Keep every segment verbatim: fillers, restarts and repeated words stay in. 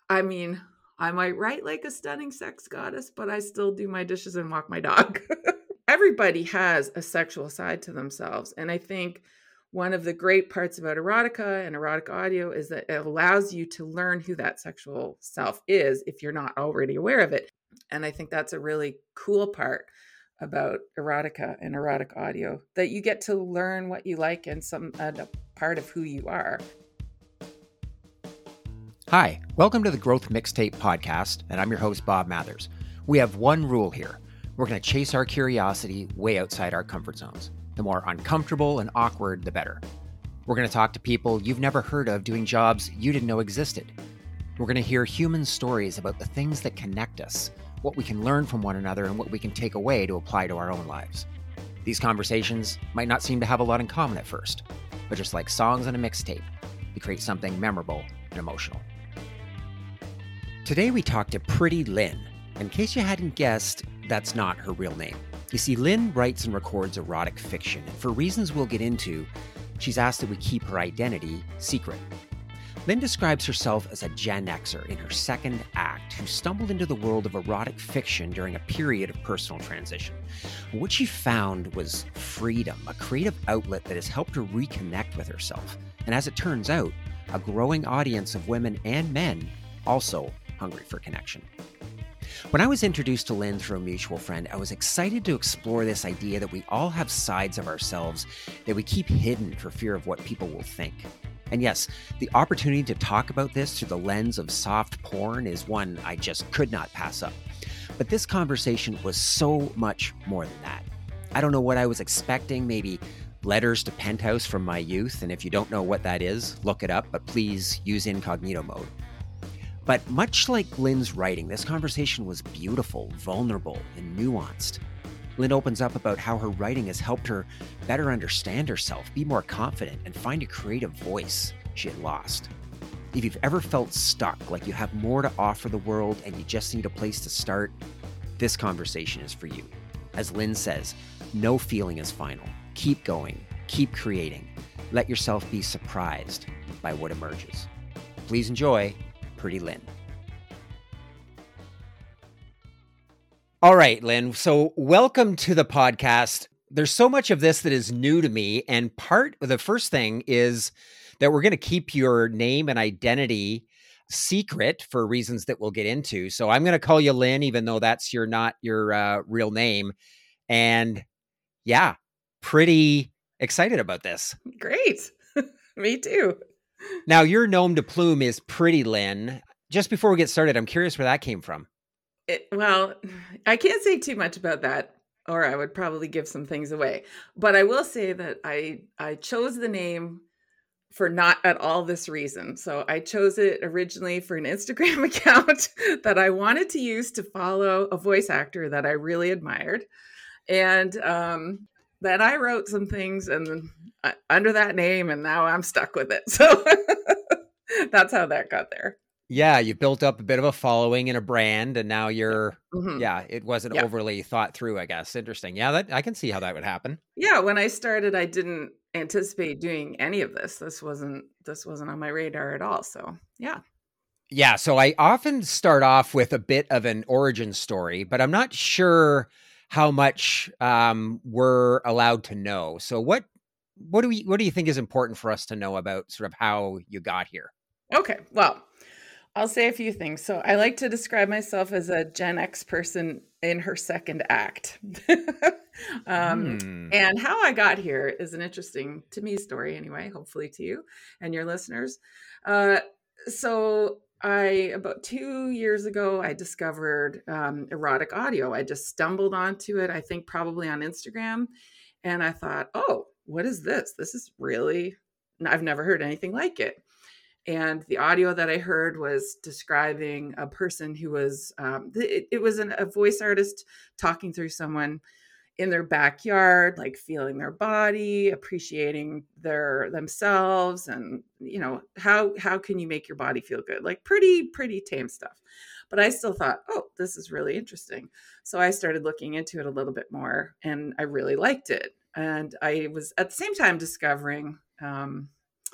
I mean, I might write like a stunning sex goddess, but I still do my dishes and walk my dog. Everybody has a sexual side to themselves. And I think one of the great parts about erotica and erotic audio is that it allows you to learn who that sexual self is if you're not already aware of it. And I think that's a really cool part about erotica and erotic audio, that you get to learn what you like and some and a part of who you are. Hi, welcome to the Growth Mixtape Podcast, and I'm your host, Bob Mathers. We have one rule here. We're going to chase our curiosity way outside our comfort zones. The more uncomfortable and awkward, the better. We're going to talk to people you've never heard of doing jobs you didn't know existed. We're going to hear human stories about the things that connect us, what we can learn from one another, and what we can take away to apply to our own lives. These conversations might not seem to have a lot in common at first, but just like songs on a mixtape, they create something memorable and emotional. Today we talked to Pretty Lynn. In case you hadn't guessed, that's not her real name. You see, Lynn writes and records erotic fiction, and for reasons we'll get into, she's asked that we keep her identity secret. Lynn describes herself as a Gen Xer in her second act who stumbled into the world of erotic fiction during a period of personal transition. What she found was freedom, a creative outlet that has helped her reconnect with herself, and as it turns out, a growing audience of women and men also hungry for connection. When I was introduced to Lynn through a mutual friend, I was excited to explore this idea that we all have sides of ourselves that we keep hidden for fear of what people will think. And yes, the opportunity to talk about this through the lens of soft porn is one I just could not pass up. But this conversation was so much more than that. I don't know what I was expecting, maybe letters to Penthouse from my youth, and if you don't know what that is, look it up, but please use incognito mode. But much like Lynn's writing, this conversation was beautiful, vulnerable, and nuanced. Lynn opens up about how her writing has helped her better understand herself, be more confident, and find a creative voice she had lost. If you've ever felt stuck, like you have more to offer the world and you just need a place to start, this conversation is for you. As Lynn says, no feeling is final. Keep going, keep creating. Let yourself be surprised by what emerges. Please enjoy Pretty Lynn. All right, Lynn. So welcome to the podcast. There's so much of this that is new to me. And part of the first thing is that we're going to keep your name and identity secret for reasons that we'll get into. So I'm going to call you Lynn, even though that's your not your uh, real name. And yeah, pretty excited about this. Great. Me too. Now, your nom de plume is Pretty Lynn. Just before we get started, I'm curious where that came from. It, well, I can't say too much about that, or I would probably give some things away. But I will say that I I chose the name for not at all this reason. So I chose it originally for an Instagram account that I wanted to use to follow a voice actor that I really admired. And um, then I wrote some things and uh, under that name, and now I'm stuck with it. So that's how that got there. Yeah, you built up a bit of a following and a brand, and now you're, Mm-hmm. yeah, it wasn't Yeah. overly thought through, I guess. Interesting. Yeah, that I can see how that would happen. Yeah, when I started, I didn't anticipate doing any of this. This wasn't this wasn't on my radar at all. So yeah. Yeah, so I often start off with a bit of an origin story, but I'm not sure how much um, we're allowed to know. So what what do we what do you think is important for us to know about sort of how you got here? Okay. Well, I'll say a few things. So I like to describe myself as a Gen X person in her second act. um, Hmm. And how I got here is an interesting, to me, story anyway, hopefully to you and your listeners. Uh, so I, about two years ago, I discovered um, erotic audio. I just stumbled onto it, I think probably on Instagram. And I thought, oh, what is this? This is really, I've never heard anything like it. And the audio that I heard was describing a person who was, um, it, it was an, a voice artist talking through someone in their backyard, like feeling their body, appreciating their themselves, and you know how how can you make your body feel good? Like pretty pretty tame stuff. But I still thought, oh, this is really interesting. So I started looking into it a little bit more, and I really liked it. And I was at the same time discovering. Um,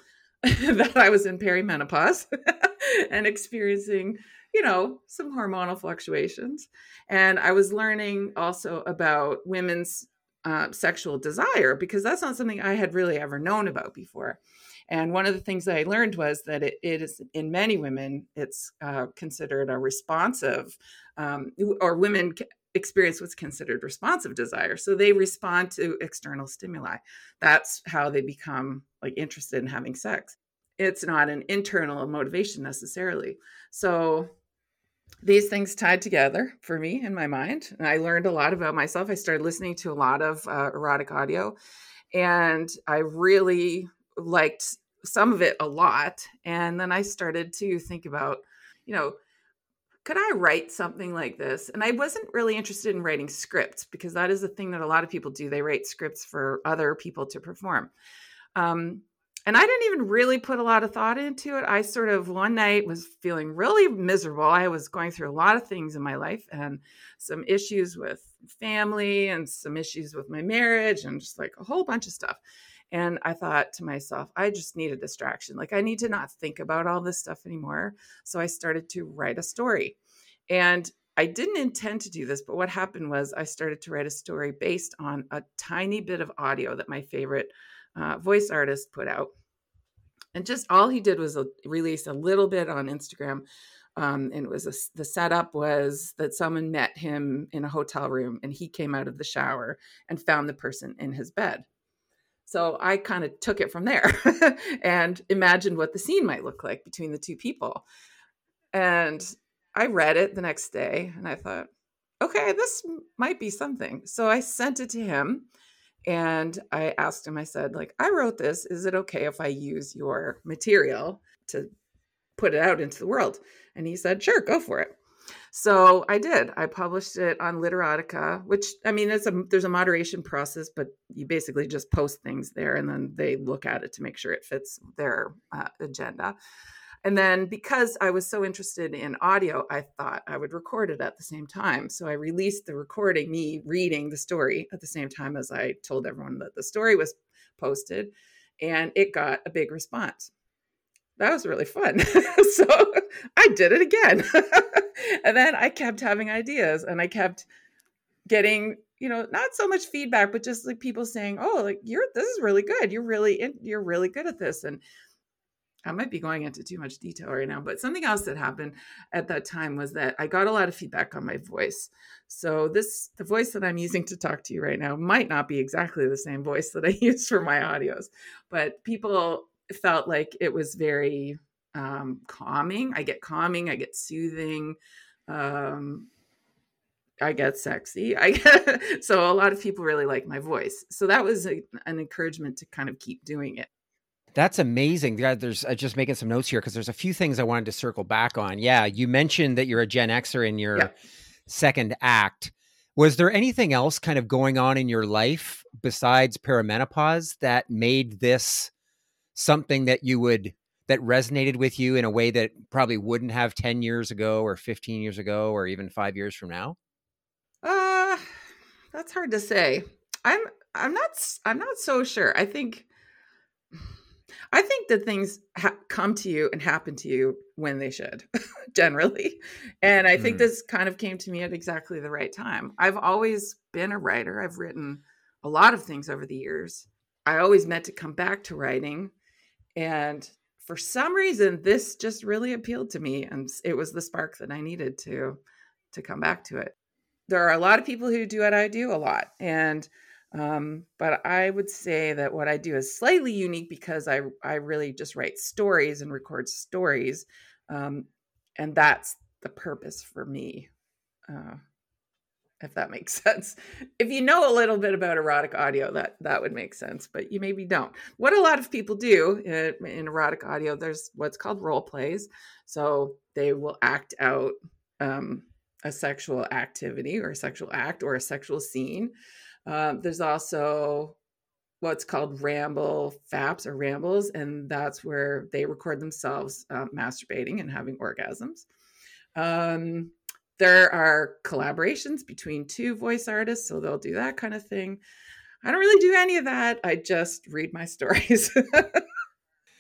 that I was in perimenopause and experiencing, you know, some hormonal fluctuations. And I was learning also about women's uh, sexual desire, because that's not something I had really ever known about before. And one of the things that I learned was that it, it is, in many women, it's uh, considered a responsive, um, or women experience what's considered responsive desire. So they respond to external stimuli. That's how they become like interested in having sex. It's not an internal motivation necessarily. So these things tied together for me in my mind. And I learned a lot about myself. I started listening to a lot of uh, erotic audio, and I really liked some of it a lot. And then I started to think about, you know, could I write something like this? And I wasn't really interested in writing scripts, because that is a thing that a lot of people do. They write scripts for other people to perform. Um, and I didn't even really put a lot of thought into it. I sort of one night was feeling really miserable. I was going through a lot of things in my life, and some issues with family and some issues with my marriage and just like a whole bunch of stuff. And I thought to myself, I just need a distraction. Like, I need to not think about all this stuff anymore. So I started to write a story. And I didn't intend to do this, but what happened was I started to write a story based on a tiny bit of audio that my favorite uh, voice artist put out. And just all he did was a, release a little bit on Instagram. Um, and it was a, the setup was that someone met him in a hotel room, and he came out of the shower and found the person in his bed. So I kind of took it from there and imagined what the scene might look like between the two people. And I read it the next day, and I thought, okay, this might be something. So I sent it to him, and I asked him, I said, like, I wrote this. Is it okay if I use your material to put it out into the world? And he said, sure, go for it. So I did. I published it on Literotica, which, I mean, it's a, there's a moderation process, but you basically just post things there, and then they look at it to make sure it fits their uh, agenda. And then because I was so interested in audio, I thought I would record it at the same time. So I released the recording, me reading the story at the same time as I told everyone that the story was posted, and it got a big response. That was really fun. So I did it again. And then I kept having ideas, and I kept getting, you know, not so much feedback, but just like people saying, oh, like, you're, this is really good. You're really, in, you're really good at this. And I might be going into too much detail right now, but something else that happened at that time was that I got a lot of feedback on my voice. So this, the voice that I'm using to talk to you right now might not be exactly the same voice that I use for my audios, but people felt like it was very um, calming. I get calming, I get soothing, um, I get sexy. I get, so a lot of people really like my voice. So that was a, an encouragement to kind of keep doing it. That's amazing. There's uh, just making some notes here because there's a few things I wanted to circle back on. Yeah, you mentioned that you're a Gen Xer in your yeah. second act. Was there anything else kind of going on in your life besides perimenopause that made this something that you would, that resonated with you in a way that probably wouldn't have ten years ago or fifteen years ago or even five years from now? Uh, that's hard to say. I'm, I'm not, I'm not so sure. I think, I think that things ha- come to you and happen to you when they should, generally. And I think mm. this kind of came to me at exactly the right time. I've always been a writer. I've written a lot of things over the years. I always meant to come back to writing. And for some reason, this just really appealed to me. And it was the spark that I needed to, to come back to it. There are a lot of people who do what I do a lot. And Um, but I would say that what I do is slightly unique because I, I really just write stories and record stories. Um, and that's the purpose for me, uh, if that makes sense. If you know a little bit about erotic audio, that, that would make sense, but you maybe don't. What a lot of people do in, in erotic audio, there's what's called role plays. So they will act out um, a sexual activity or a sexual act or a sexual scene. Um, there's also what's called ramble faps or rambles, and that's where they record themselves uh, masturbating and having orgasms. Um, there are collaborations between two voice artists, so they'll do that kind of thing. I don't really do any of that. I just read my stories.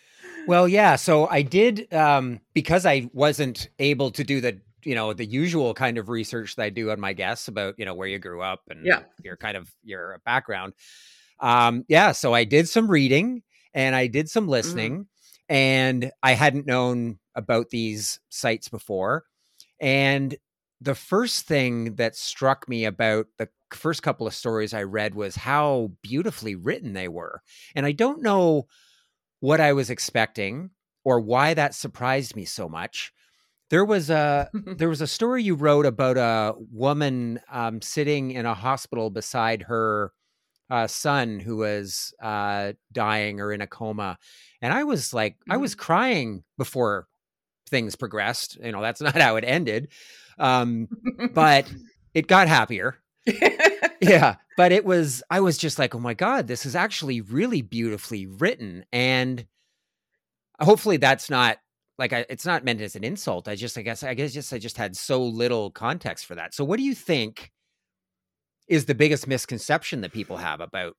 Well, yeah. So I did, um, because I wasn't able to do the, you know, the usual kind of research that I do on my guests about, you know, where you grew up and Yeah. your kind of your background. Um, yeah. So I did some reading and I did some Mm. listening, and I hadn't known about these sites before. And the first thing that struck me about the first couple of stories I read was how beautifully written they were. And I don't know what I was expecting or why that surprised me so much. There was a there was a story you wrote about a woman um, sitting in a hospital beside her uh, son who was uh, dying or in a coma, and I was like, I was Mhm. crying before things progressed. You know, that's not how it ended, um, but it got happier. Yeah, but it was. I was just like, oh my god, this is actually really beautifully written, and hopefully that's not like I, it's not meant as an insult. I just, I guess, I guess, just I just had so little context for that. So, what do you think is the biggest misconception that people have about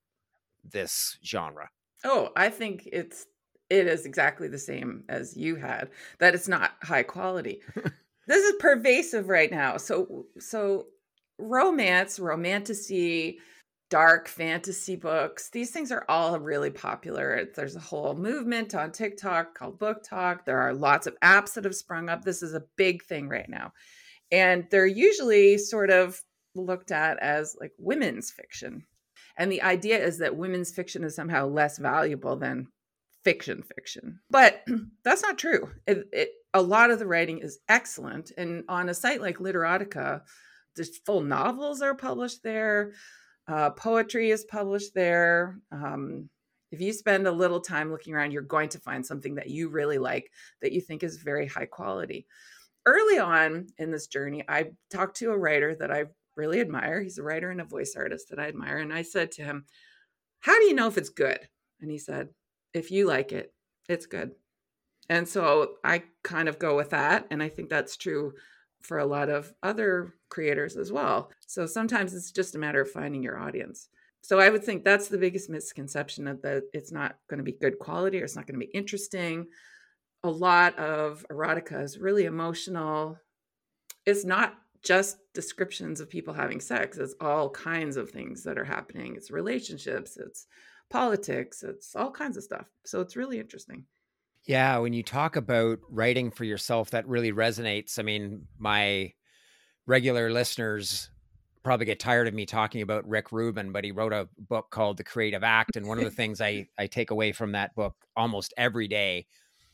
this genre? Oh, I think it's it is exactly the same as you had, that it's not high quality. This is pervasive right now. So so romance, romantasy, dark fantasy books, these things are all really popular. There's a whole movement on TikTok called Book Talk. There are lots of apps that have sprung up. This is a big thing right now. And they're usually sort of looked at as like women's fiction. And the idea is that women's fiction is somehow less valuable than fiction fiction. But that's not true. It, it, a lot of the writing is excellent. And on a site like Literotica, there's full novels are published there. Uh, poetry is published there. Um, if you spend a little time looking around, you're going to find something that you really like, that you think is very high quality. Early on in this journey, I talked to a writer that I really admire. He's a writer and a voice artist that I admire. And I said to him, how do you know if it's good? And he said, if you like it, it's good. And so I kind of go with that. And I think that's true for a lot of other creators as well. So sometimes it's just a matter of finding your audience. So I would think that's the biggest misconception, of that it's not going to be good quality or it's not going to be interesting. A lot of erotica is really emotional. It's not just descriptions of people having sex. It's all kinds of things that are happening. It's relationships, it's politics, it's all kinds of stuff. So it's really interesting. Yeah, when you talk about writing for yourself, that really resonates. I mean, my regular listeners probably get tired of me talking about Rick Rubin, but he wrote a book called The Creative Act. And one of the things I, I take away from that book almost every day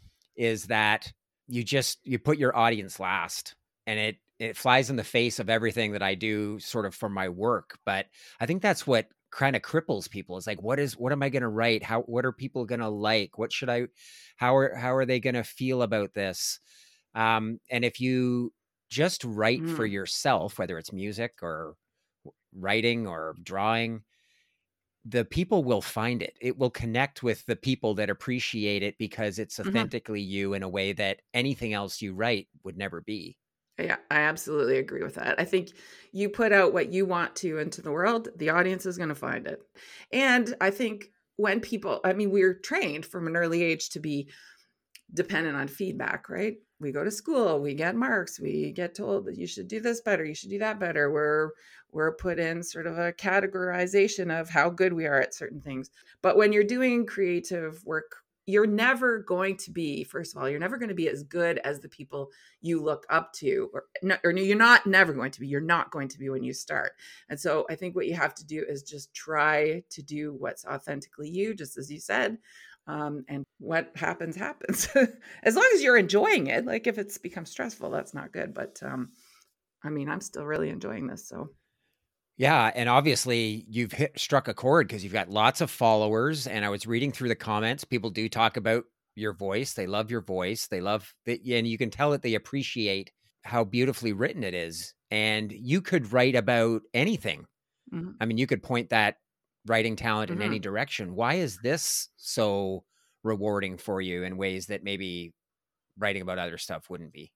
is that you just, you put your audience last, and it, it flies in the face of everything that I do sort of for my work. But I think that's what kind of cripples people. Is like, what is, what am I going to write? How, what are people going to like? What should I, how are, how are they going to feel about this? Um, and if you just write for Mm. yourself, whether it's music or writing or drawing, the people will find it. It will connect with the people that appreciate it because it's Mhm. authentically you in a way that anything else you write would never be. Yeah, I absolutely agree with that. I think you put out what you want to into the world, the audience is going to find it. And I think when people, I mean, we're trained from an early age to be dependent on feedback, right? We go to school, we get marks, we get told that you should do this better, you should do that better. We're we're put in sort of a categorization of how good we are at certain things. But when you're doing creative work, you're never going to be, first of all, you're never going to be as good as the people you look up to, or, or you're not never going to be, you're not going to be when you start. And so I think what you have to do is just try to do what's authentically you, just as you said. Um, and what happens, happens. As long as you're enjoying it. Like if it's become stressful, that's not good. But um, I mean, I'm still really enjoying this. So Yeah, and obviously you've hit struck a chord because you've got lots of followers. And I was reading through the comments. People do talk about your voice. They love your voice. They love that, and you can tell that they appreciate how beautifully written it is. And you could write about anything. mm-hmm. I mean, you could point that writing talent in any Mm-hmm. direction. Why is this so rewarding for you in ways that maybe writing about other stuff wouldn't be?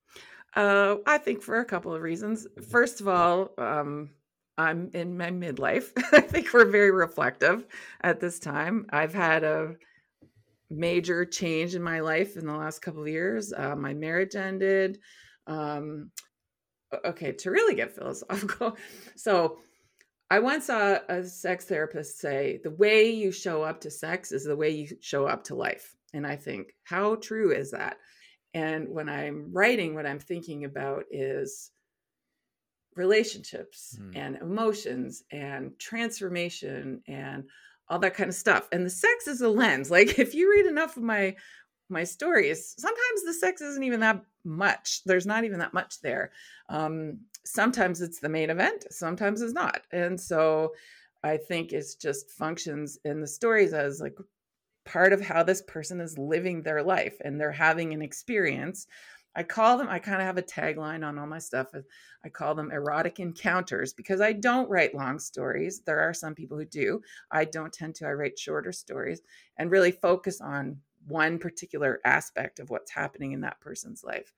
Uh, I think for a couple of reasons. First of all, um, I'm in my midlife. I think we're very reflective at this time. I've had a major change in my life in the last couple of years. Uh, my marriage ended. Um, okay, to really get philosophical. So I once saw a sex therapist say, the way you show up to sex is the way you show up to life. And I think, how true is that? And when I'm writing, what I'm thinking about is relationships mm. and emotions and transformation and all that kind of stuff. And the sex is a lens. Like if you read enough of my my stories, sometimes the sex isn't even that much. There's not even that much there. Um, sometimes it's the main event, sometimes it's not. And so I think it's just functions in the stories as like part of how this person is living their life and they're having an experience. I call them, I kind of have a tagline on all my stuff. I call them erotic encounters because I don't write long stories. There are some people who do. I don't tend to. I write shorter stories and really focus on one particular aspect of what's happening in that person's life.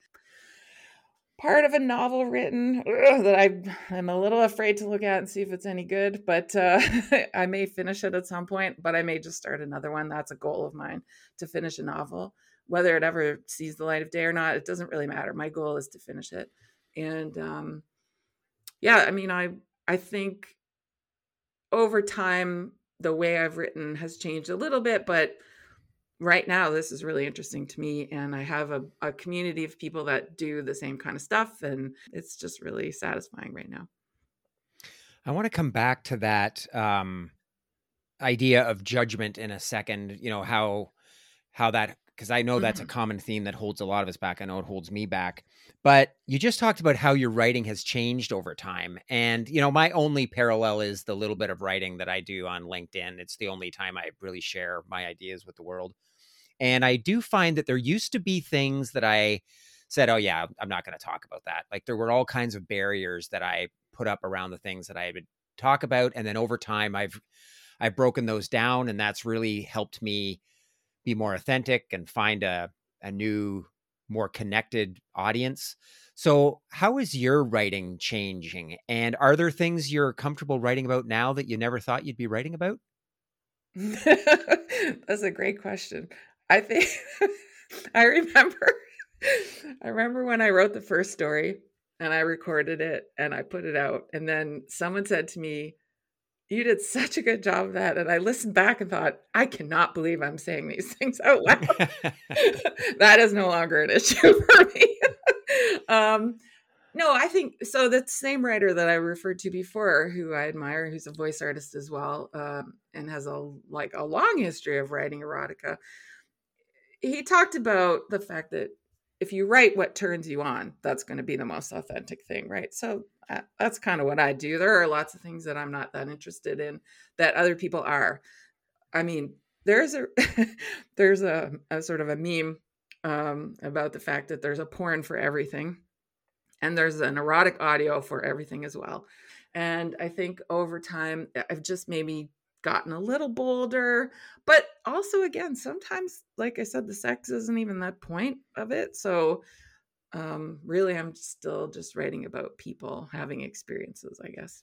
Part of a novel written ugh, that I, I'm a little afraid to look at and see if it's any good, but uh, I may finish it at some point, but I may just start another one. That's a goal of mine, to finish a novel. Whether it ever sees the light of day or not, it doesn't really matter. My goal is to finish it. And um, yeah, I mean, I I think over time, the way I've written has changed a little bit, but right now, this is really interesting to me. And I have a, a community of people that do the same kind of stuff. And it's just really satisfying right now. I want to come back to that um, idea of judgment in a second, you know, how, how that, because I know that's mm-hmm. a common theme that holds a lot of us back. I know it holds me back. But you just talked about how your writing has changed over time. And, you know, my only parallel is the little bit of writing that I do on LinkedIn. It's the only time I really share my ideas with the world. And I do find that there used to be things that I said, oh, yeah, I'm not going to talk about that. Like there were all kinds of barriers that I put up around the things that I would talk about. And then over time, I've I've broken those down. And that's really helped me be more authentic and find a, a new, more connected audience. So how is your writing changing? And are there things you're comfortable writing about now that you never thought you'd be writing about? That's a great question. I think I remember, I remember when I wrote the first story and I recorded it and I put it out. And then someone said to me, you did such a good job of that. And I listened back and thought, I cannot believe I'm saying these things out loud. That is no longer an issue for me. um, no, I think, so the same writer that I referred to before, who I admire, who's a voice artist as well, um, and has a like a long history of writing erotica, he talked about the fact that if you write what turns you on, that's going to be the most authentic thing, right? So uh, that's kind of what I do. There are lots of things that I'm not that interested in that other people are. I mean, there's a there's a, a sort of a meme um, about the fact that there's a porn for everything, and there's an erotic audio for everything as well. And I think over time, I've just maybe gotten a little bolder, but also again, sometimes, like I said, the sex isn't even that point of it. So um, really, I'm still just writing about people having experiences, I guess.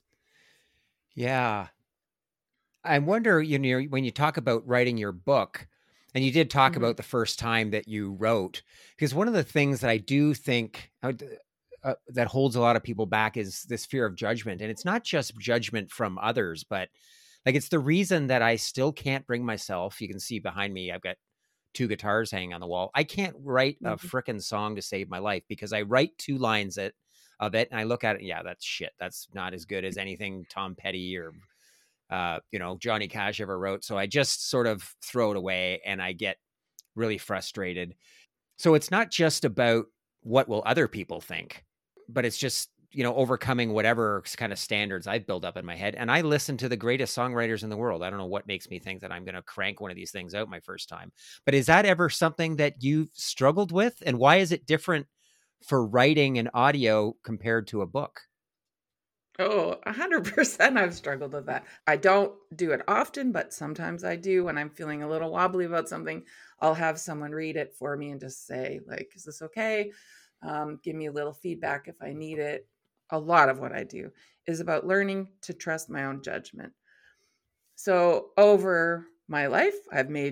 Yeah. I wonder, you know, when you talk about writing your book, and you did talk mm-hmm. about the first time that you wrote, because one of the things that I do think uh, that holds a lot of people back is this fear of judgment. And it's not just judgment from others, but like, it's the reason that I still can't bring myself. You can see behind me, I've got two guitars hanging on the wall. I can't write a frickin' song to save my life because I write two lines at, of it and I look at it. Yeah, that's shit. That's not as good as anything Tom Petty or, uh, you know, Johnny Cash ever wrote. So I just sort of throw it away and I get really frustrated. So it's not just about what will other people think, but it's just, you know, overcoming whatever kind of standards I've built up in my head. And I listen to the greatest songwriters in the world. I don't know what makes me think that I'm going to crank one of these things out my first time. But is that ever something that you've struggled with? And why is it different for writing an audio compared to a book? Oh, a hundred percent I've struggled with that. I don't do it often, but sometimes I do. When I'm feeling a little wobbly about something, I'll have someone read it for me and just say, like, is this okay? Um, give me a little feedback if I need it. A lot of what I do is about learning to trust my own judgment. So over my life, I've made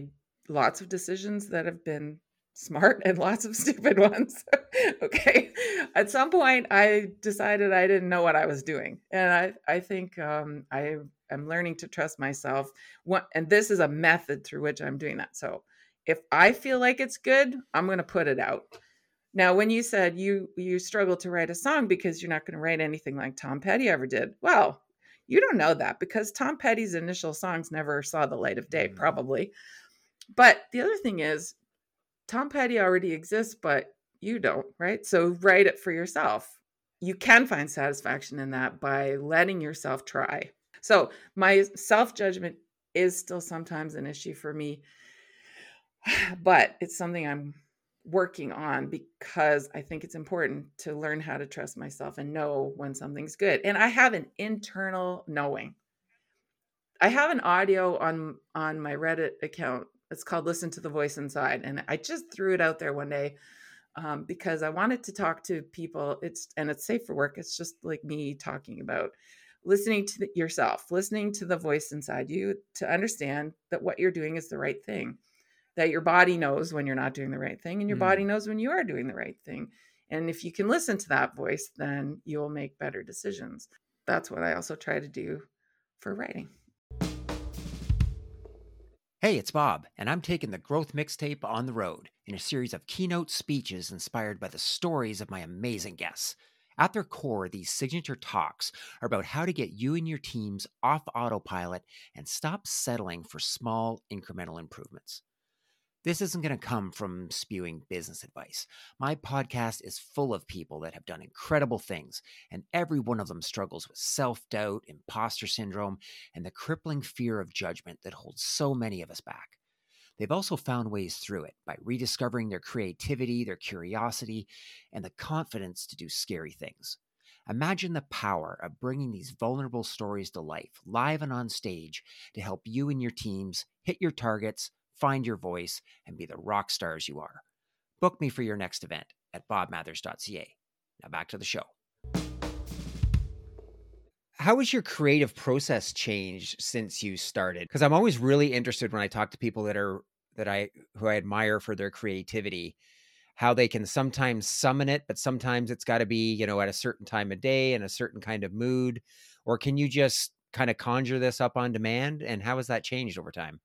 lots of decisions that have been smart and lots of stupid ones. Okay. At some point, I decided I didn't know what I was doing. And I, I think um, I am learning to trust myself. What, and this is a method through which I'm doing that. So if I feel like it's good, I'm going to put it out. Now, when you said you you struggle to write a song because you're not going to write anything like Tom Petty ever did, well, you don't know that because Tom Petty's initial songs never saw the light of day, Mm. probably. But the other thing is, Tom Petty already exists, but you don't, right? So write it for yourself. You can find satisfaction in that by letting yourself try. So my self-judgment is still sometimes an issue for me, but it's something I'm working on because I think it's important to learn how to trust myself and know when something's good. And I have an internal knowing. I have an audio on on my Reddit account. It's called Listen to the Voice Inside. And I just threw it out there one day um, because I wanted to talk to people. It's and it's safe for work. It's just like me talking about listening to the, yourself, listening to the voice inside you to understand that what you're doing is the right thing, that your body knows when you're not doing the right thing and your Mm. body knows when you are doing the right thing. And if you can listen to that voice, then you'll make better decisions. That's what I also try to do for writing. Hey, it's Bob, and I'm taking the Growth Mixtape on the road in a series of keynote speeches inspired by the stories of my amazing guests. At their core, these signature talks are about how to get you and your teams off autopilot and stop settling for small incremental improvements. This isn't going to come from spewing business advice. My podcast is full of people that have done incredible things, and every one of them struggles with self-doubt, imposter syndrome, and the crippling fear of judgment that holds so many of us back. They've also found ways through it by rediscovering their creativity, their curiosity, and the confidence to do scary things. Imagine the power of bringing these vulnerable stories to life, live and on stage, to help you and your teams hit your targets, find your voice, and be the rock stars you are. Book me for your next event at bob mathers dot c a. Now back to the show. How has your creative process changed since you started? Because I'm always really interested when I talk to people that are that I who I admire for their creativity, how they can sometimes summon it, but sometimes it's got to be, you know, at a certain time of day and a certain kind of mood. Or can you just kind of conjure this up on demand? And how has that changed over time?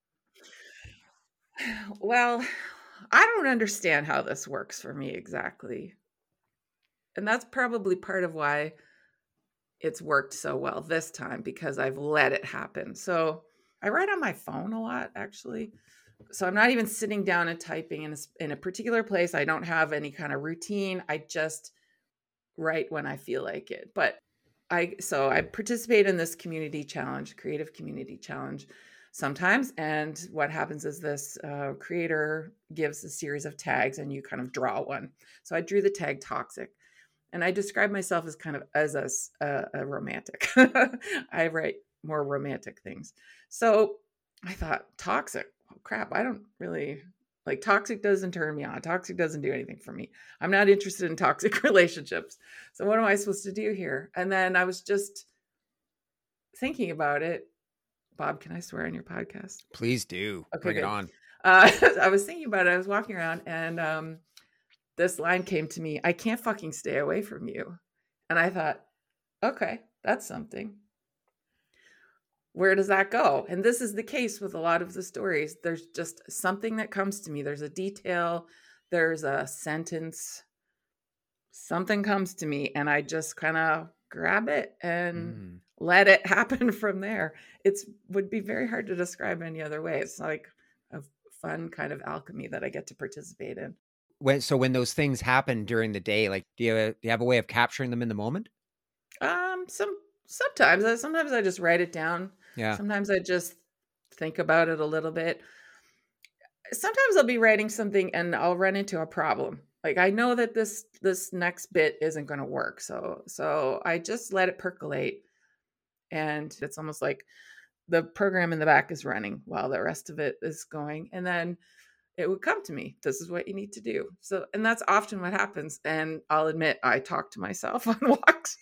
Well, I don't understand how this works for me exactly. And that's probably part of why it's worked so well this time, because I've let it happen. So I write on my phone a lot, actually. So I'm not even sitting down and typing in a, in a particular place. I don't have any kind of routine. I just write when I feel like it. But I, so I participate in this community challenge, creative community challenge sometimes. And what happens is this uh, creator gives a series of tags and you kind of draw one. So I drew the tag toxic. And I describe myself as kind of as a, a, a romantic. I write more romantic things. So I thought, toxic. Oh, crap. I don't really like toxic doesn't turn me on. Toxic doesn't do anything for me. I'm not interested in toxic relationships. So what am I supposed to do here? And then I was just thinking about it. Bob, can I swear on your podcast? Please do. Okay, Bring good. it on. Uh, I was thinking about it. I was walking around and um, this line came to me, I can't fucking stay away from you. And I thought, okay, that's something. Where does that go? And this is the case with a lot of the stories. There's just something that comes to me. There's a detail, there's a sentence, something comes to me, and I just kind of grab it and mm. let it happen from there. It's would be very hard to describe any other way. It's like a fun kind of alchemy that I get to participate in. When, so when those things happen during the day, like, do you, do you have a way of capturing them in the moment? Um, some, sometimes, sometimes I just write it down. Yeah. Sometimes I just think about it a little bit. Sometimes I'll be writing something and I'll run into a problem. Like I know that this, this next bit isn't going to work. So, so I just let it percolate, and it's almost like the program in the back is running while the rest of it is going. And then it would come to me. This is what you need to do. So, and that's often what happens. And I'll admit, I talk to myself on walks.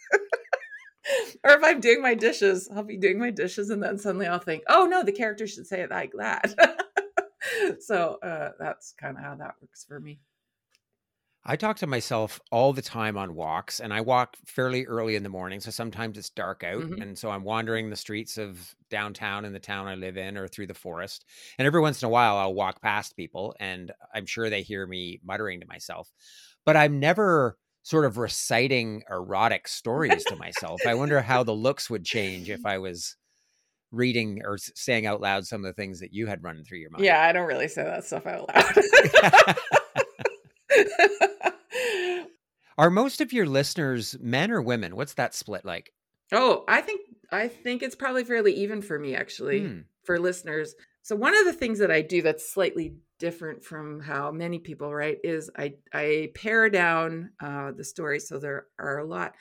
Or if I'm doing my dishes, I'll be doing my dishes and then suddenly I'll think, oh no, the character should say it like that. So uh, that's kind of how that works for me. I talk to myself all the time on walks, and I walk fairly early in the morning. So sometimes it's dark out. Mm-hmm. And so I'm wandering the streets of downtown in the town I live in or through the forest. And every once in a while, I'll walk past people, and I'm sure they hear me muttering to myself. But I'm never sort of reciting erotic stories to myself. I wonder how the looks would change if I was reading or saying out loud some of the things that you had running through your mind. Yeah, I don't really say that stuff out loud. Are most of your listeners men or women? What's that split like? Oh, I think I think it's probably fairly even for me, actually, Hmm. for listeners. So one of the things that I do that's slightly different from how many people write is I I pare down uh, the story, so there are a lot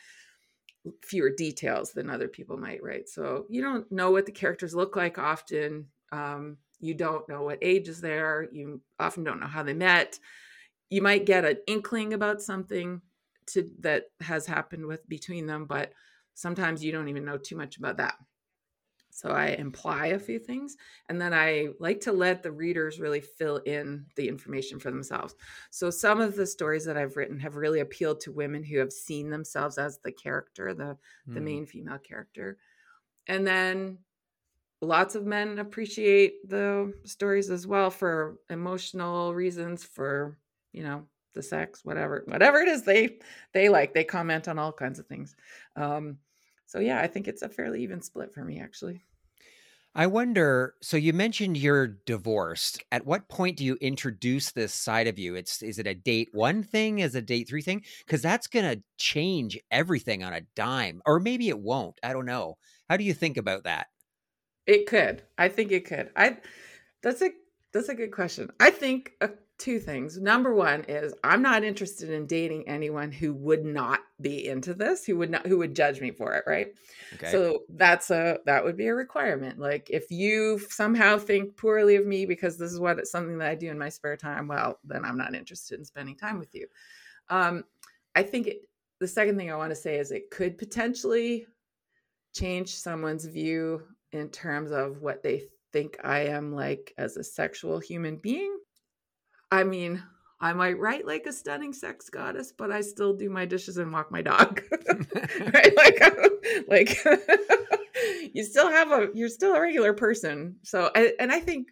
fewer details than other people might write. So you don't know what the characters look like often. Um, you don't know what ages they are. You often don't know how they met. You might get an inkling about something to that has happened with between them, but sometimes you don't even know too much about that. So I imply a few things, and then I like to let the readers really fill in the information for themselves. So some of the stories that I've written have really appealed to women who have seen themselves as the character, the the Hmm. main female character. And then lots of men appreciate the stories as well for emotional reasons, for, you know, the sex, whatever, whatever it is they they like. They comment on all kinds of things. Um, so yeah, I think it's a fairly even split for me, actually. I wonder, so you mentioned you're divorced. At what point do you introduce this side of you? It's is it a date one thing? Is it a date three thing? Because that's going to change everything on a dime. Or maybe it won't. I don't know. How do you think about that? It could. I think it could. I that's a that's a good question. I think uh, two things. Number one is I'm not interested in dating anyone who would not be into this, who would not who would judge me for it, right? Okay. So that's a that would be a requirement. Like if you somehow think poorly of me because this is what it's something that I do in my spare time, well, then I'm not interested in spending time with you. Um, I think it, the second thing I want to say is it could potentially change someone's view in terms of what they think I am like as a sexual human being. I mean, I might write like a stunning sex goddess, but I still do my dishes and walk my dog. Right? Like, like you still have a, you're still a regular person. So, and I think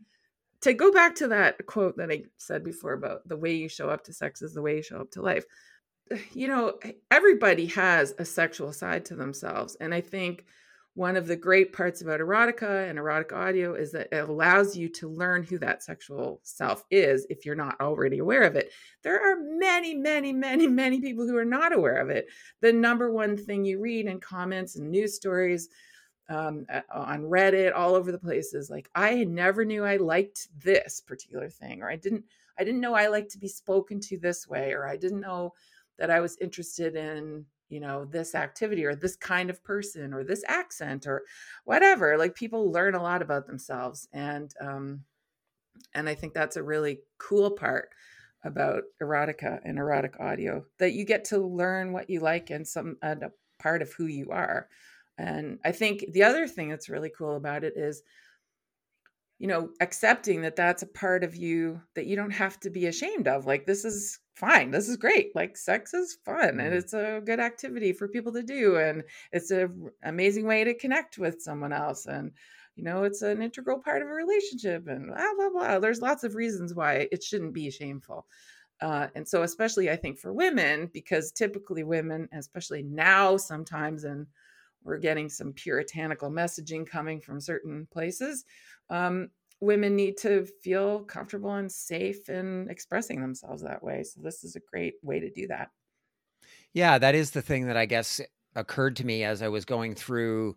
to go back to that quote that I said before about the way you show up to sex is the way you show up to life. You know, everybody has a sexual side to themselves. And I think one of the great parts about erotica and erotic audio is that it allows you to learn who that sexual self is if you're not already aware of it. There are many, many, many, many people who are not aware of it. The number one thing you read in comments and news stories um, on Reddit, all over the place is like, I never knew I liked this particular thing, or I didn't, I didn't know I liked to be spoken to this way, or I didn't know that I was interested in, you know, this activity or this kind of person or this accent or whatever. Like people learn a lot about themselves. And, um, and I think that's a really cool part about erotica and erotic audio, that you get to learn what you like and some and a part of who you are. And I think the other thing that's really cool about it is, you know, accepting that that's a part of you that you don't have to be ashamed of. Like, this is fine. This is great. Like, sex is fun mm. and it's a good activity for people to do. And it's an amazing way to connect with someone else. And, you know, it's an integral part of a relationship and blah, blah, blah. There's lots of reasons why it shouldn't be shameful. Uh, and so especially I think for women, because typically women, especially now sometimes, and we're getting some puritanical messaging coming from certain places, um, women need to feel comfortable and safe in expressing themselves that way. So this is a great way to do that. Yeah, that is the thing that I guess occurred to me as I was going through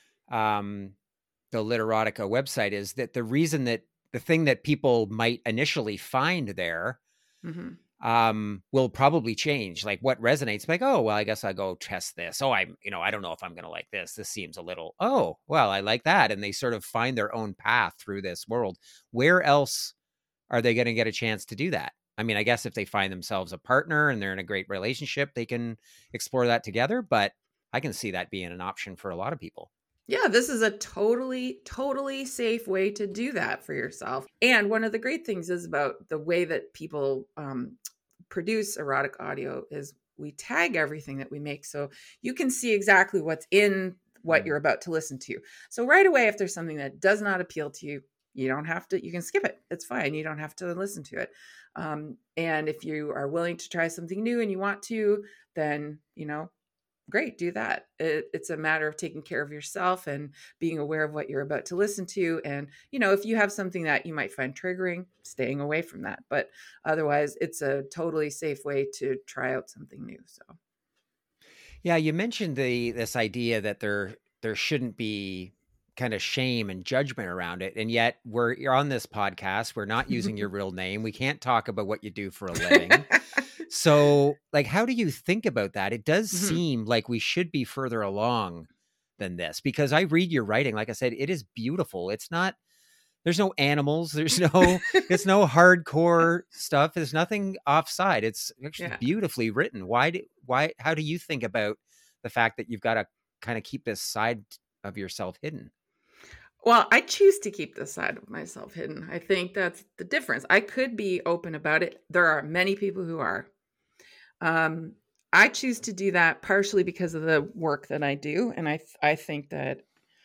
um, the Literotica website, is that the reason that the thing that people might initially find there mm-hmm. um, will probably change. Like what resonates, like, oh, well, I guess I'll go test this. Oh, I'm, you know, I don't know if I'm going to like this. This seems a little, oh, well, I like that. And they sort of find their own path through this world. Where else are they going to get a chance to do that? I mean, I guess if they find themselves a partner and they're in a great relationship, they can explore that together. But I can see that being an option for a lot of people. Yeah, this is a totally, totally safe way to do that for yourself. And one of the great things is about the way that people um, produce erotic audio is we tag everything that we make. So you can see exactly what's in what you're about to listen to. So right away, if there's something that does not appeal to you, you don't have to, you can skip it. It's fine. You don't have to listen to it. Um, and if you are willing to try something new and you want to, then, you know, great, do that. It, it's a matter of taking care of yourself and being aware of what you're about to listen to. And, you know, if you have something that you might find triggering, staying away from that. But otherwise, it's a totally safe way to try out something new. So, yeah, you mentioned the this idea that there there shouldn't be kind of shame and judgment around it, and yet we're you're on this podcast. We're not using your real name. We can't talk about what you do for a living. So, like, how do you think about that? It does Mhm. seem like we should be further along than this, because I read your writing. Like I said, it is beautiful. It's not, there's no animals. There's no, it's no hardcore stuff. There's nothing offside. It's actually Yeah. beautifully written. Why do, why, how do you think about the fact that you've got to kind of keep this side of yourself hidden? Well, I choose to keep this side of myself hidden. I think that's the difference. I could be open about it. There are many people who are. Um, I choose to do that partially because of the work that I do, and I I think that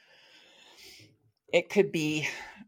it could be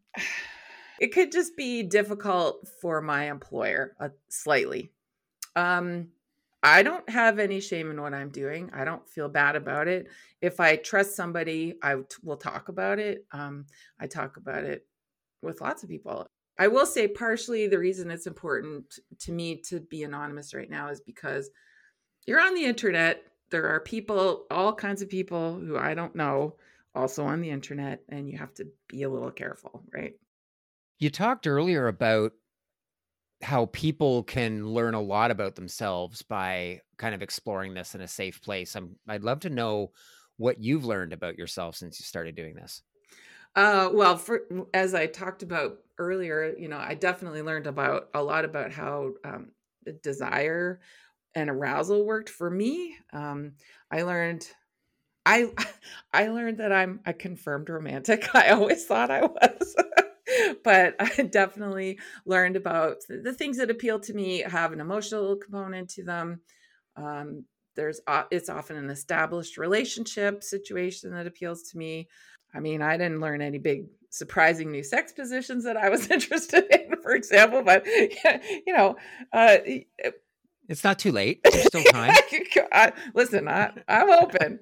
it could just be difficult for my employer uh, slightly. Um, I don't have any shame in what I'm doing. I don't feel bad about it. If I trust somebody, I t- will talk about it. Um, I talk about it with lots of people. I will say partially the reason it's important to me to be anonymous right now is because you're on the internet. There are people, all kinds of people who I don't know, also on the internet, and you have to be a little careful, right? You talked earlier about how people can learn a lot about themselves by kind of exploring this in a safe place. I'm, I'd love to know what you've learned about yourself since you started doing this. Uh, well, for as I talked about earlier, you know, I definitely learned about a lot about how um, the desire and arousal worked for me. Um, I learned I I learned that I'm a confirmed romantic. I always thought I was. But I definitely learned about the things that appeal to me have an emotional component to them. Um, there's uh, it's often an established relationship situation that appeals to me. I mean, I didn't learn any big surprising new sex positions that I was interested in, for example, but you know, uh, It's not too late. There's still time. I, listen, I, I'm open.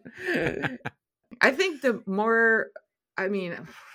I think the more, I mean,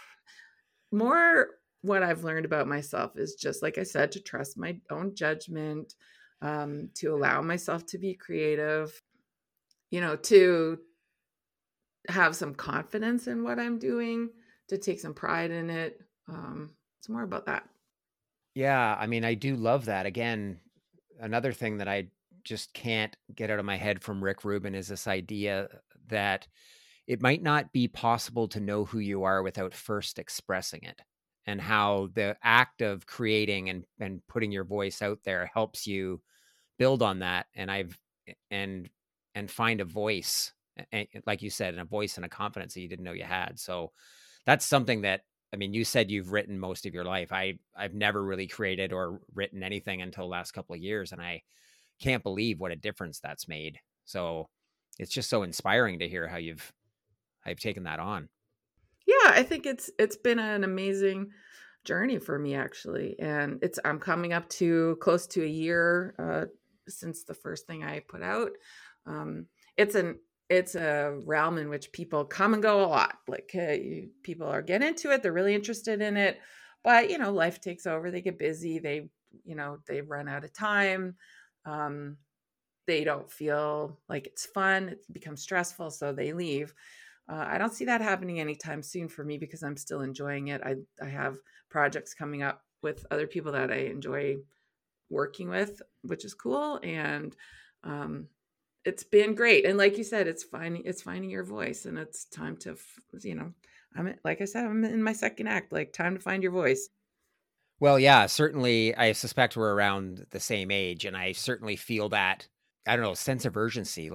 more what I've learned about myself is just, like I said, to trust my own judgment, um, to allow myself to be creative, you know, to have some confidence in what I'm doing, to take some pride in it. Um, it's more about that. Yeah, I mean, I do love that. Again, another thing that I just can't get out of my head from Rick Rubin is this idea that it might not be possible to know who you are without first expressing it, and how the act of creating and and putting your voice out there helps you build on that. And I've and and find a voice, a- a- like you said, and a voice and a confidence that you didn't know you had. So that's something that, I mean, you said you've written most of your life. I I've never really created or written anything until the last couple of years, and I can't believe what a difference that's made. So it's just so inspiring to hear how you've how you've taken that on. Yeah, I think it's it's been an amazing journey for me actually, and it's I'm coming up to close to a year uh, since the first thing I put out. Um, it's an it's a realm in which people come and go a lot. Like uh, you, people are getting into it, they're really interested in it, but you know, life takes over. They get busy. They you know they run out of time. Um, they don't feel like it's fun. It becomes stressful, so they leave. Uh, I don't see that happening anytime soon for me because I'm still enjoying it. I I have projects coming up with other people that I enjoy working with, which is cool, and um, it's been great. And like you said, it's finding it's finding your voice, and it's time to you know I'm like I said I'm in my second act. Like time to find your voice. Well, yeah, certainly. I suspect we're around the same age, and I certainly feel that, I don't know, sense of urgency. Like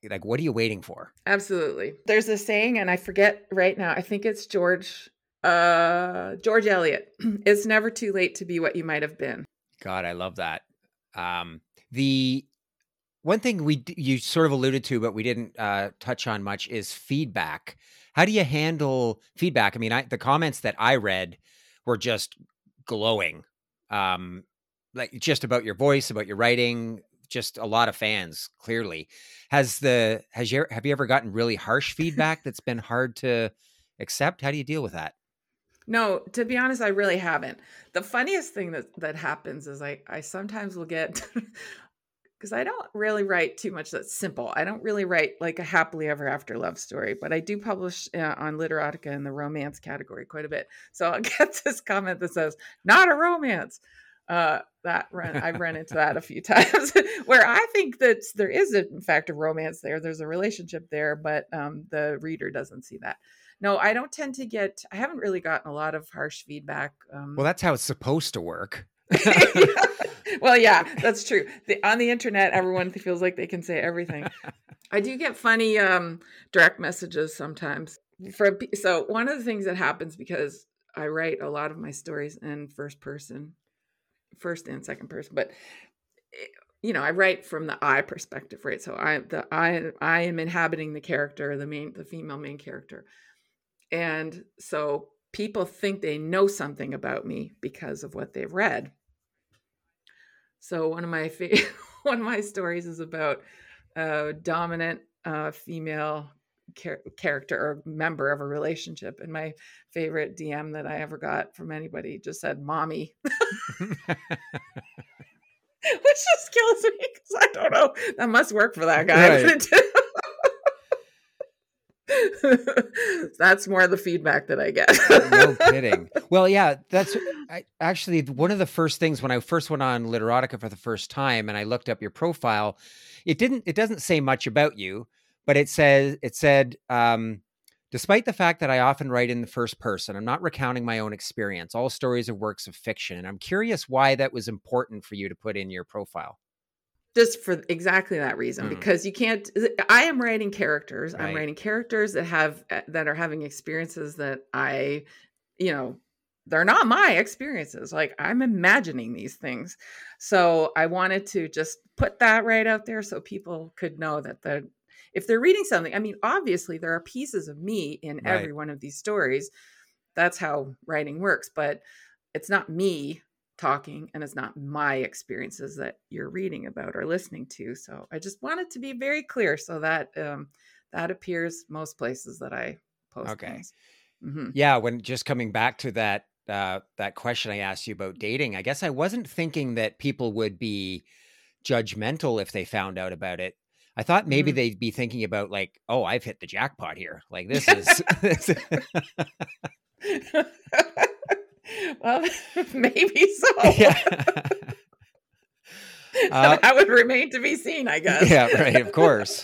like, what are you waiting for? Absolutely. There's a saying, and I forget right now, I think it's George, uh, George Eliot. It's never too late to be what you might have been. God, I love that. Um, the one thing we you sort of alluded to, but we didn't uh, touch on much is feedback. How do you handle feedback? I mean, I, the comments that I read were just glowing, um, like just about your voice, about your writing. Just a lot of fans. Clearly, has the has you have you ever gotten really harsh feedback that's been hard to accept? How do you deal with that? No, to be honest, I really haven't. The funniest thing that that happens is I I sometimes will get because I don't really write too much that's simple. I don't really write like a happily ever after love story, but I do publish uh, on Literotica in the romance category quite a bit. So I'll get this comment that says, not a romance. Uh, that run, I've run into that a few times where I think that there is, a, in fact, a romance there. There's a relationship there, but um, the reader doesn't see that. No, I don't tend to get, I haven't really gotten a lot of harsh feedback. Um, well, that's how it's supposed to work. Well, yeah, that's true. The, on the internet, everyone feels like they can say everything. I do get funny um, direct messages sometimes. For so one of the things that happens, because I write a lot of my stories in first person, first and second person, but you know, I write from the I perspective, right? So I the I I am inhabiting the character, the main the female main character, and so people think they know something about me because of what they've read. So one of my fa- one of my stories is about a dominant uh, female char- character or member of a relationship, and my favorite D M that I ever got from anybody just said "mommy," which just kills me because I don't know. That must work for that guy. Right. That's more of the feedback that I get. No kidding. Well, yeah, that's I, actually one of the first things when I first went on Literotica for the first time and I looked up your profile. It didn't. It doesn't say much about you, but it says it said, um, despite the fact that I often write in the first person, I'm not recounting my own experience. All stories are works of fiction, and I'm curious why that was important for you to put in your profile. Just for exactly that reason, mm. because you can't, I am writing characters. Right. I'm writing characters that have, that are having experiences that I, you know, they're not my experiences. Like I'm imagining these things. So I wanted to just put that right out there so people could know that the, if they're reading something, I mean, obviously there are pieces of me in right. every one of these stories. That's how writing works, but it's not me talking, and it's not my experiences that you're reading about or listening to. So I just wanted to be very clear so that um, that appears most places that I post. Okay. Mm-hmm. Yeah. When just coming back to that, uh, that question I asked you about dating, I guess I wasn't thinking that people would be judgmental if they found out about it. I thought maybe mm-hmm. they'd be thinking about like, oh, I've hit the jackpot here. Like this is. Well, maybe so. Yeah. uh, that would remain to be seen, I guess. Yeah, right. Of course.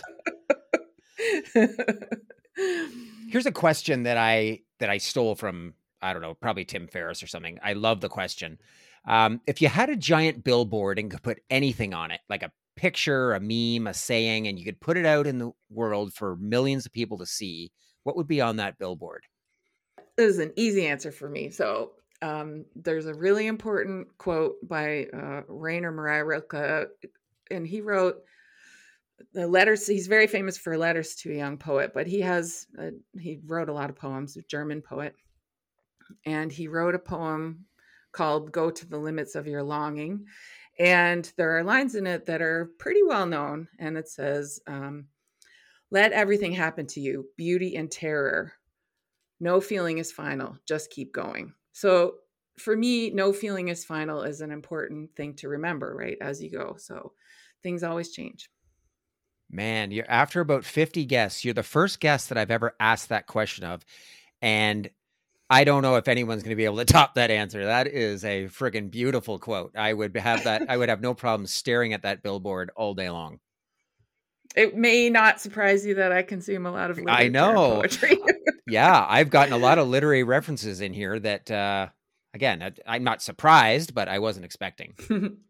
Here's a question that I that I stole from, I don't know, probably Tim Ferriss or something. I love the question. Um, if you had a giant billboard and could put anything on it, like a picture, a meme, a saying, and you could put it out in the world for millions of people to see, what would be on that billboard? This is an easy answer for me. So um, there's a really important quote by uh, Rainer Maria Rilke, and he wrote the letters. He's very famous for Letters to a Young Poet, but he has a, he wrote a lot of poems, a German poet, and he wrote a poem called "Go to the Limits of Your Longing," and there are lines in it that are pretty well known, and it says, um, "Let everything happen to you, beauty and terror. No feeling is final. Just keep going." So for me, no feeling is final is an important thing to remember, right, as you go. So things always change. Man, you're after about fifty guests. You're the first guest that I've ever asked that question of. And I don't know if anyone's going to be able to top that answer. That is a friggin' beautiful quote. I would have that. I would have no problem staring at that billboard all day long. It may not surprise you that I consume a lot of literature I know. and poetry. Yeah, I've gotten a lot of literary references in here that, uh, again, I, I'm not surprised, but I wasn't expecting.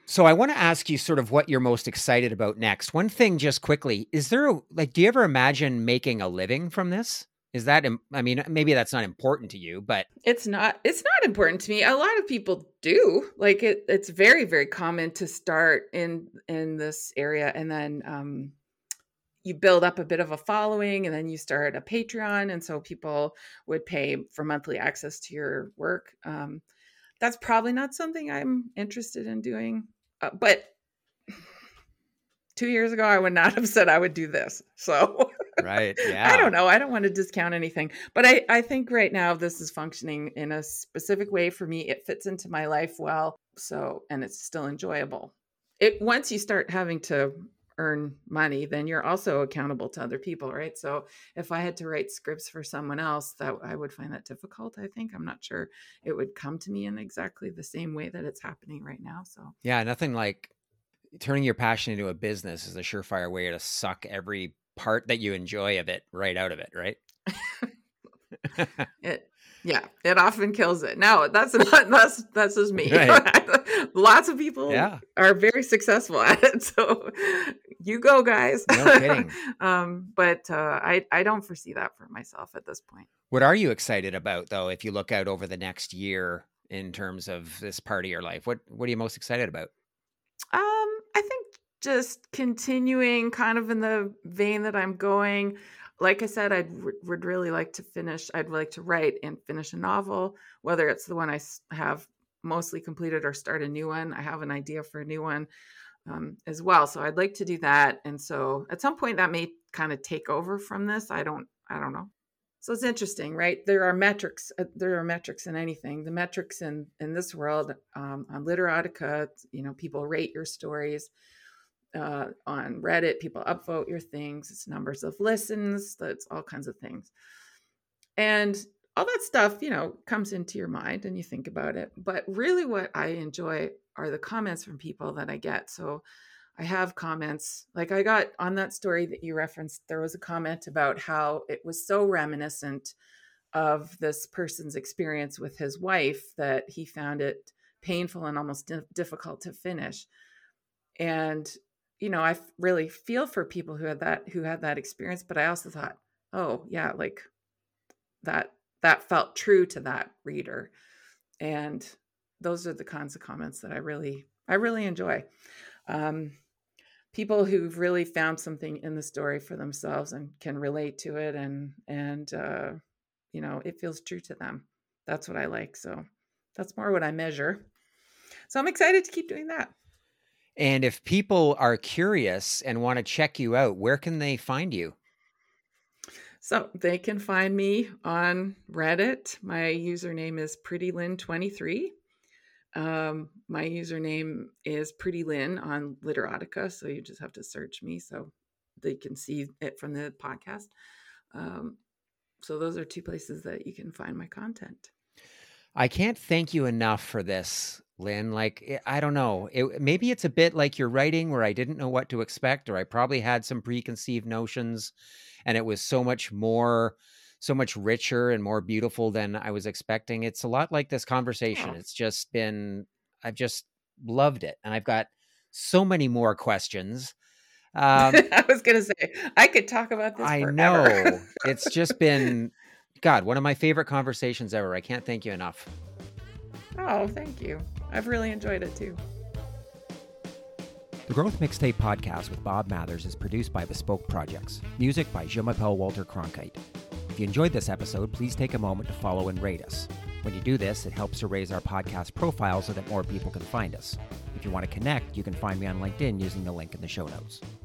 So I want to ask you sort of what you're most excited about next. One thing just quickly, is there a, like, do you ever imagine making a living from this? Is that, I mean, maybe that's not important to you, but it's not, it's not important to me. A lot of people do. Like it, it's very, very common to start in, in this area. And then, um, you build up a bit of a following, and then you start a Patreon. And so people would pay for monthly access to your work. Um, that's probably not something I'm interested in doing. Uh, but two years ago, I would not have said I would do this. So right. Yeah. I don't know. I don't want to discount anything, but I, I think right now this is functioning in a specific way for me. It fits into my life well. So, and it's still enjoyable. It, once you start having to earn money, then you're also accountable to other people, right? So if I had to write scripts for someone else, that I would find that difficult. I think I'm not sure it would come to me in exactly the same way that it's happening right now. So yeah, nothing like turning your passion into a business is a surefire way to suck every part that you enjoy of it right out of it, right? it yeah, it often kills it. No, that's not that's that's just me. Right. Lots of people yeah. are very successful at it. So you go, guys. No kidding. um, but uh, I, I don't foresee that for myself at this point. What are you excited about, though, if you look out over the next year in terms of this part of your life? What What are you most excited about? Um, I think just continuing kind of in the vein that I'm going. Like I said, I would really like to finish, I'd like to write and finish a novel, whether it's the one I have mostly completed or start a new one. I have an idea for a new one um, as well. So I'd like to do that. And so at some point that may kind of take over from this. I don't, I don't know. So it's interesting, right? There are metrics. Uh, there are metrics in anything. The metrics in, in this world um, on Literotica, you know, people rate your stories. Uh, on Reddit, people upvote your things. It's numbers of listens. That's all kinds of things. And all that stuff, you know, comes into your mind and you think about it. But really what I enjoy are the comments from people that I get. So I have comments, like I got on that story that you referenced, there was a comment about how it was so reminiscent of this person's experience with his wife that he found it painful and almost di- difficult to finish. And you know, I really feel for people who had that, who had that experience, but I also thought, oh yeah, like that, that felt true to that reader. And those are the kinds of comments that I really, I really enjoy. Um, people who've really found something in the story for themselves and can relate to it. And, and, uh, you know, it feels true to them. That's what I like. So that's more what I measure. So I'm excited to keep doing that. And if people are curious and want to check you out, where can they find you? So they can find me on Reddit. My username is Pretty Lynn twenty-three. Um, my username is Pretty Lynn on Literotica. So you just have to search me so they can see it from the podcast. Um, so those are two places that you can find my content. I can't thank you enough for this, Lynn. Like, I don't know, it, maybe it's a bit like your writing where I didn't know what to expect, or I probably had some preconceived notions and it was so much more, so much richer and more beautiful than I was expecting. It's a lot like this conversation. Oh. It's just been, I've just loved it. And I've got so many more questions. Um, I was going to say, I could talk about this I forever. know. It's just been, God, one of my favorite conversations ever. I can't thank you enough. Oh, thank you. I've really enjoyed it too. The Growth Mixtape podcast with Bob Mathers is produced by Bespoke Projects. Music by Je-m'appelle Walter Cronkite. If you enjoyed this episode, please take a moment to follow and rate us. When you do this, it helps to raise our podcast profile so that more people can find us. If you want to connect, you can find me on LinkedIn using the link in the show notes.